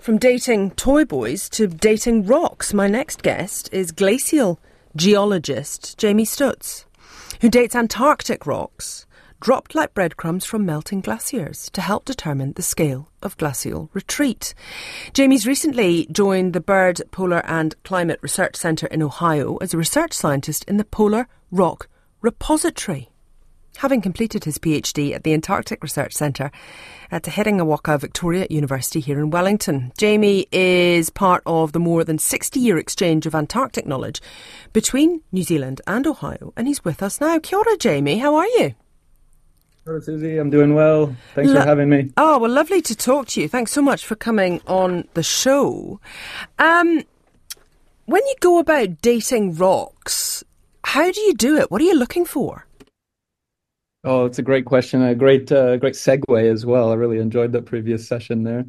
From dating toy boys to dating rocks, my next guest is glacial geologist Jamie Stutz, who dates Antarctic rocks, dropped like breadcrumbs from melting glaciers to help determine the scale of glacial retreat. Jamie's recently joined the Byrd Polar and Climate Research Centre in Ohio as a research scientist in the Polar Rock Repository. Having completed his PhD at the Antarctic Research Centre at Te Heringawaka Victoria University here in Wellington, Jamie is part of the more than 60-year exchange of Antarctic knowledge between New Zealand and Ohio, and he's with us now. Kia ora, Jamie. How are you? Hello, Susie. I'm doing well. Thanks for having me. Oh, well, lovely to talk to you. Thanks so much for coming on the show. When you go about dating rocks, how do you do it? What are you looking for? Oh, it's a great question. A great segue as well. I really enjoyed the previous session there.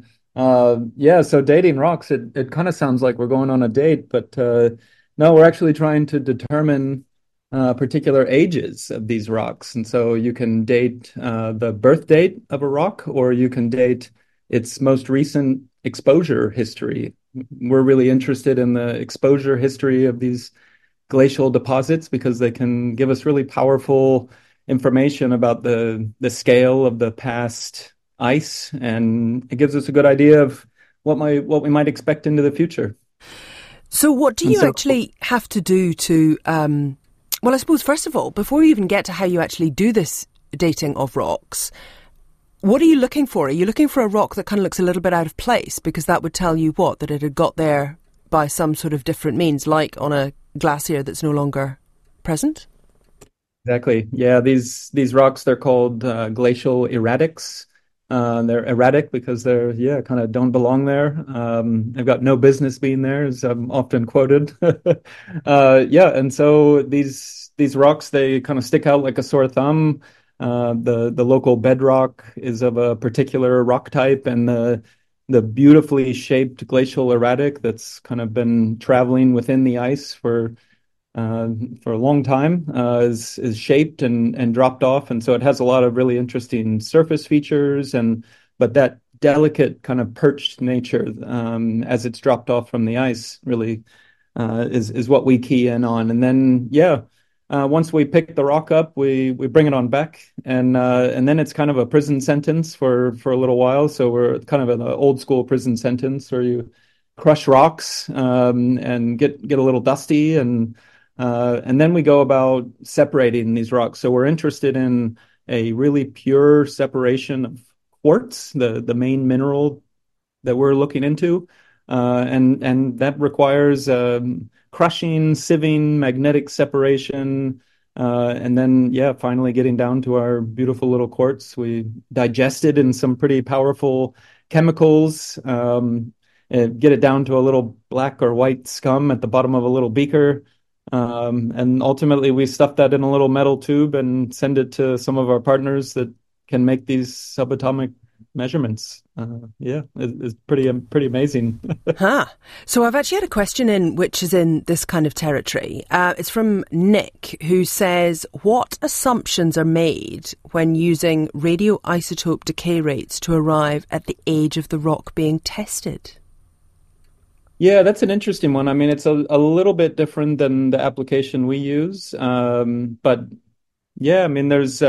So dating rocks, it kind of sounds like we're going on a date, but no, we're actually trying to determine particular ages of these rocks. And so you can date the birth date of a rock, or you can date its most recent exposure history. We're really interested in the exposure history of these glacial deposits because they can give us really powerful information about the scale of the past ice, and it gives us a good idea of what we might expect into the future. So what do you actually have to do to well, I suppose, first of all, before we even get to how you actually do this dating of rocks, what are you looking for? Are you looking for a rock that kind of looks a little bit out of place? Because that would tell you what? That it had got there by some sort of different means, like on a glacier that's no longer present? Exactly. Yeah, these rocks, they're called glacial erratics. They're erratic because they're, kind of don't belong there. They've got no business being there, as I'm often quoted. And so these rocks, they kind of stick out like a sore thumb. The local bedrock is of a particular rock type, and the beautifully shaped glacial erratic that's kind of been traveling within the ice for a long time is shaped and dropped off, and so it has a lot of really interesting surface features, but that delicate kind of perched nature as it's dropped off from the ice really is what we key in on. And then once we pick the rock up, we bring it on back, and then it's kind of a prison sentence for a little while. So we're kind of an old school prison sentence where you crush rocks and get a little dusty, and then we go about separating these rocks. So we're interested in a really pure separation of quartz, the main mineral that we're looking into, and that requires crushing, sieving, magnetic separation, and then finally getting down to our beautiful little quartz. We digest it in some pretty powerful chemicals, and get it down to a little black or white scum at the bottom of a little beaker. And ultimately, we stuff that in a little metal tube and send it to some of our partners that can make these subatomic measurements. It's pretty amazing. So I've actually had a question in which is in this kind of territory. It's from Nick, who says, what assumptions are made when using radioisotope decay rates to arrive at the age of the rock being tested? Yeah, that's an interesting one. I mean, it's a little bit different than the application we use, but yeah, I mean, there's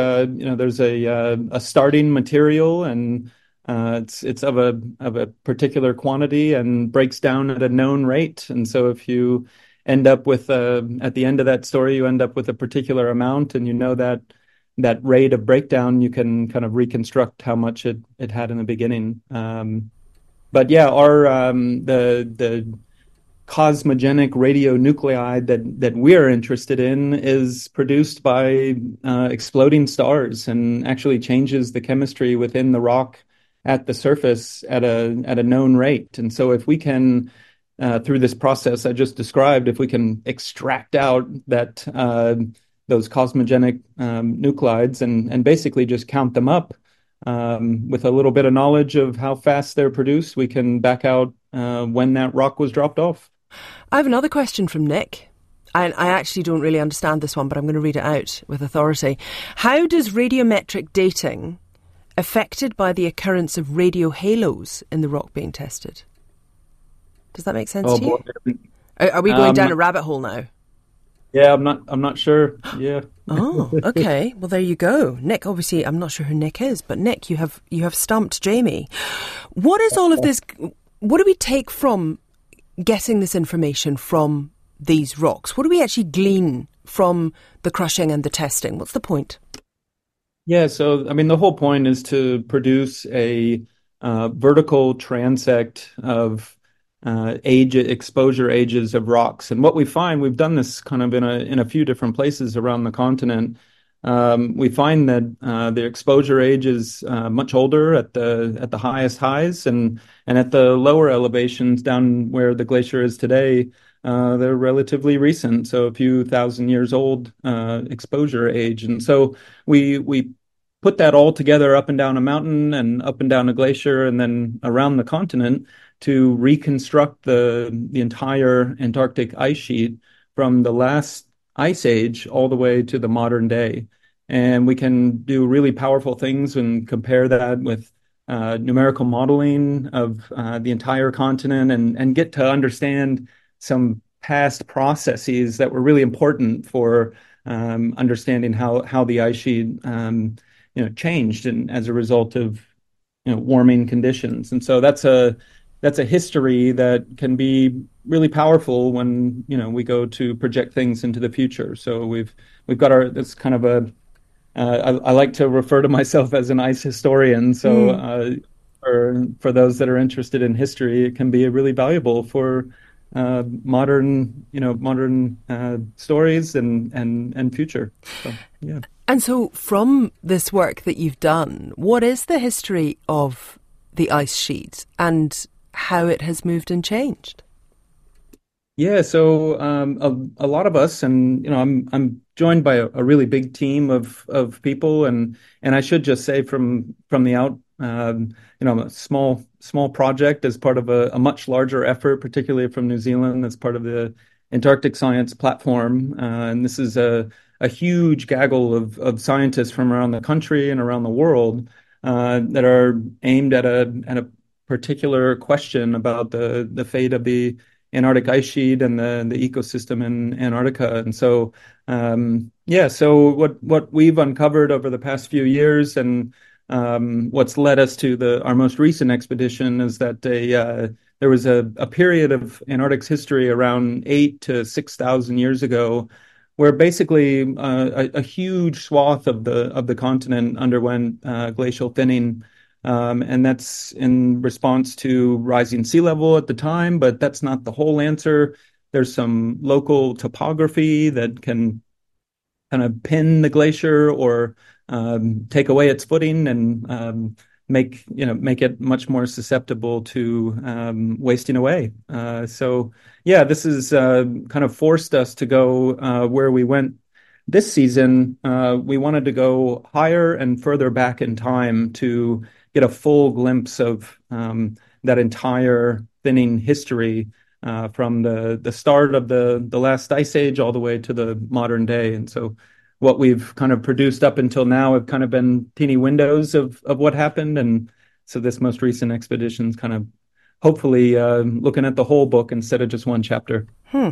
a starting material, and it's of a particular quantity and breaks down at a known rate. And so if you end up with at the end of that story, you end up with a particular amount, and you know that rate of breakdown, you can kind of reconstruct how much it had in the beginning. But yeah, our the cosmogenic radionuclide that we're interested in is produced by exploding stars, and actually changes the chemistry within the rock at the surface at a known rate. And so if we can, through this process I just described, if we can extract out that those cosmogenic nuclides and basically just count them up, with a little bit of knowledge of how fast they're produced, we can back out when that rock was dropped off. I have another question from Nick. I actually don't really understand this one, but I'm going to read it out with authority. How does radiometric dating affected by the occurrence of radio halos in the rock being tested? Does that make sense Oh to you? boy. Are we going Um, down a rabbit hole now? yeah, I'm not sure. Yeah. Oh, okay. Well, there you go. Nick, obviously, I'm not sure who Nick is, but Nick, you have stumped Jamie. What is all of this? What do we take from getting this information from these rocks? What do we actually glean from the crushing and the testing? What's the point? Yeah, so I mean, the whole point is to produce a vertical transect of age exposure ages of rocks. And what we find, we've done this kind of in a few different places around the continent. We find that the exposure age is much older at the highest highs, and at the lower elevations down where the glacier is today, they're relatively recent, so a few thousand years old exposure age. And so we put that all together up and down a mountain and up and down a glacier and then around the continent to reconstruct the entire Antarctic ice sheet from the last ice age all the way to the modern day. And we can do really powerful things and compare that with numerical modeling of the entire continent and get to understand some past processes that were really important for understanding how the ice sheet changed and as a result of warming conditions. And so that's a history that can be really powerful when we go to project things into the future. So we've got our that's kind of a I like to refer to myself as an ice historian. So for those that are interested in history, it can be really valuable for modern stories and future. So yeah. And so, from this work that you've done, what is the history of the ice sheet and how it has moved and changed? Yeah, so a lot of us, and I'm joined by a really big team of people, and I should just say from the out, a small project as part of a much larger effort, particularly from New Zealand, as part of the Antarctic Science Platform, and this is a huge gaggle of scientists from around the country and around the world that are aimed at a particular question about the fate of the Antarctic ice sheet and the ecosystem in Antarctica. And so, yeah, so what we've uncovered over the past few years and what's led us to our most recent expedition is that there was a period of Antarctic's history around 8 to 6,000 years ago where basically a huge swath of the continent underwent glacial thinning. And that's in response to rising sea level at the time, but that's not the whole answer. There's some local topography that can kind of pin the glacier or take away its footing and make it much more susceptible to wasting away. So yeah, this is kind of forced us to go where we went this season. We wanted to go higher and further back in time to get a full glimpse of that entire thinning history from the start of the last ice age all the way to the modern day. And so what we've kind of produced up until now have kind of been teeny windows of what happened. And so this most recent expedition's kind of hopefully looking at the whole book instead of just one chapter.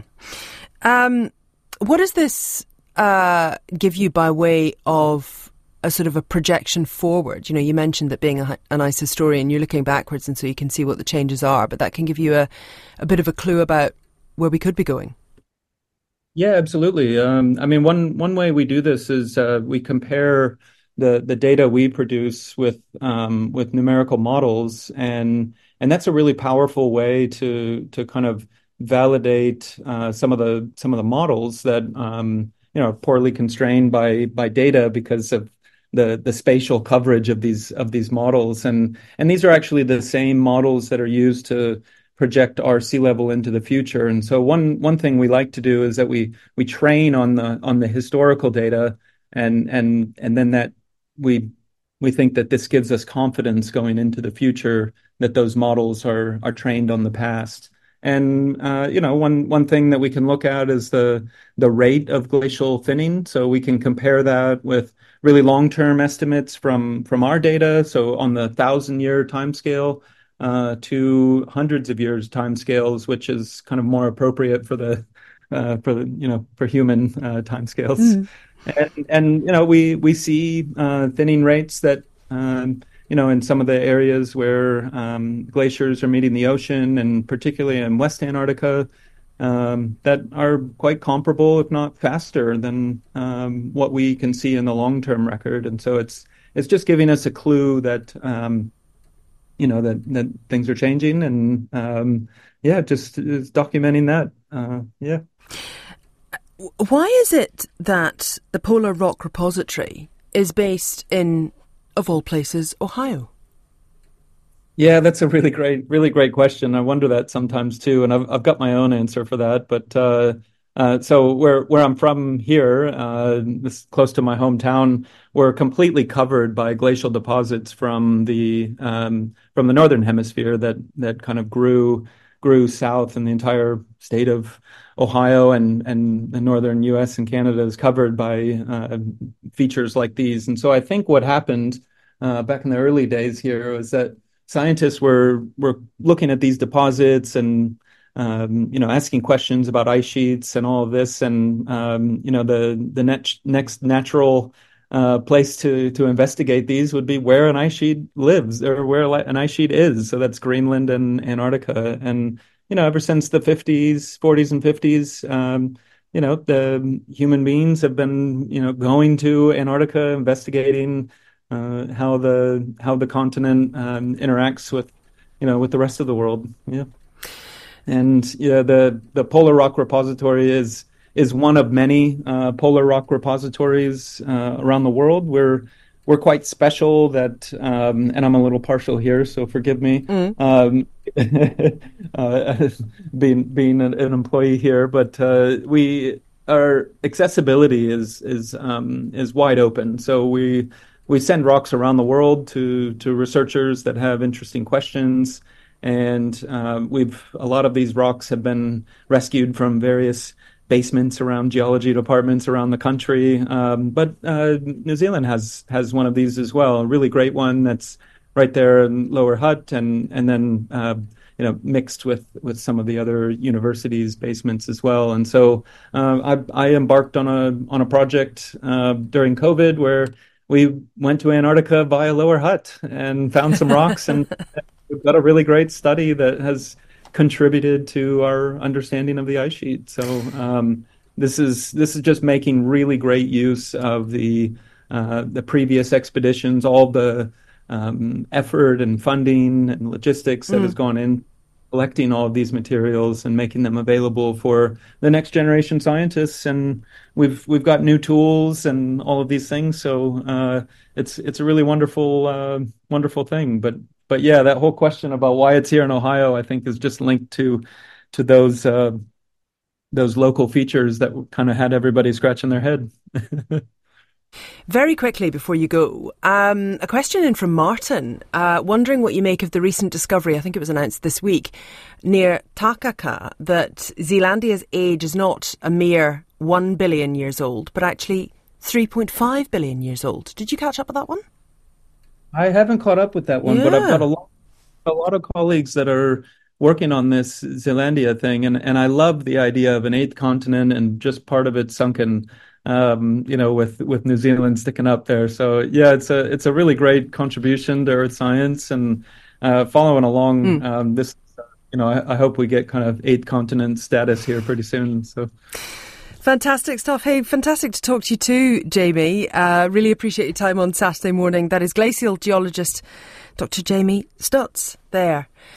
What does this give you by way of a sort of a projection forward? You mentioned that being an ice historian, you're looking backwards and so you can see what the changes are, but that can give you a bit of a clue about where we could be going. Yeah, absolutely. I mean, one way we do this is we compare the data we produce with numerical models, and that's a really powerful way to kind of validate some of the models that are poorly constrained by data because of the spatial coverage of these models, and these are actually the same models that are used to project our sea level into the future. And so one thing we like to do is that we train on the historical data, and then that we think that this gives us confidence going into the future that those models are trained on the past. And one thing that we can look at is the rate of glacial thinning. So we can compare that with really long-term estimates from our data. So on the 1,000-year timescale, to hundreds of years timescales, which is kind of more appropriate for for human timescales. And we see thinning rates that in some of the areas where glaciers are meeting the ocean, and particularly in West Antarctica, that are quite comparable, if not faster, than what we can see in the long-term record. And so it's just giving us a clue that that things are changing, and just is documenting that. Why is it that the Polar Rock Repository is based in, of all places, Ohio? Yeah, that's a really great question. I wonder that sometimes too, and I've got my own answer for that. But so where I'm from here, this close to my hometown, we're completely covered by glacial deposits from the northern hemisphere that kind of grew south, and the entire state of Ohio and the northern U.S. and Canada is covered by features like these. And so I think what happened back in the early days here was that scientists were looking at these deposits and asking questions about ice sheets and all of this, and the next natural place to investigate these would be where an ice sheet lives, or where an ice sheet is. So that's Greenland and Antarctica. And ever since the 40s and 50s, the human beings have been going to Antarctica, investigating how the continent interacts with the rest of the world. Yeah. And the Polar Rock Repository is one of many polar rock repositories around the world. We're quite special that, and I'm a little partial here, so forgive me, being an employee here, but our accessibility is wide open. So we send rocks around the world to researchers that have interesting questions, and a lot of these rocks have been rescued from various basements around geology departments around the country. But New Zealand has one of these as well, a really great one that's right there in Lower Hutt, and then mixed with some of the other universities' basements as well. And so I embarked on a project during COVID where we went to Antarctica via Lower Hutt and found some rocks, and we've got a really great study that has contributed to our understanding of the ice sheet. So this is just making really great use of the previous expeditions, all the effort and funding and logistics that has gone in collecting all of these materials and making them available for the next generation scientists. And we've got new tools and all of these things. So it's a really wonderful thing. But yeah, that whole question about why it's here in Ohio, I think, is just linked to those local features that kind of had everybody scratching their head. Very quickly before you go, a question in from Martin, wondering what you make of the recent discovery, I think it was announced this week, near Takaka, that Zealandia's age is not a mere 1 billion years old, but actually 3.5 billion years old. Did you catch up with that one? I haven't caught up with that one, but I've got a lot of colleagues that are working on this Zealandia thing, and I love the idea of an eighth continent and just part of it sunken, with New Zealand sticking up there. So yeah, it's a really great contribution to Earth science, and following along this. I hope we get kind of eighth continent status here pretty soon. So. Fantastic stuff. Hey, fantastic to talk to you too, Jamie. Really appreciate your time on Saturday morning. That is glacial geologist Dr. Jamie Stutz there.